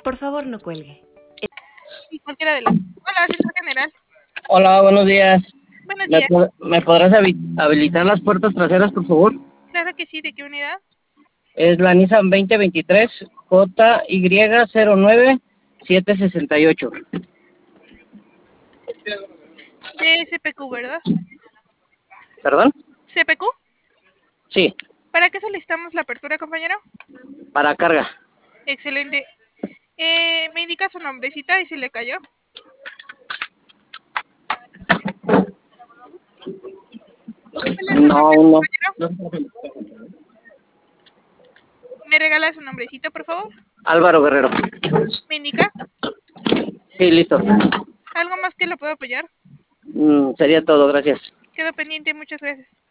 Por favor, no cuelgue. Y cualquiera de las. Hola, señor general. Hola, buenos días. Buenos días. ¿Me podrás habilitar las puertas traseras, por favor? Claro que sí, ¿de qué unidad? Es la Nissan 2023 JY09768. De CPQ, ¿verdad? ¿Perdón? ¿CPQ? Sí, ¿Para qué solicitamos la apertura, compañero? para carga. Excelente. Me indica su nombrecita y si le cayó. ¿Cuál es su No, nombre, no. compañero? ¿Me regala su nombrecito, por favor? Álvaro Guerrero. ¿Me indica? Sí, listo. ¿Algo más que lo puedo apoyar? Sería todo, gracias. Quedo pendiente, muchas gracias.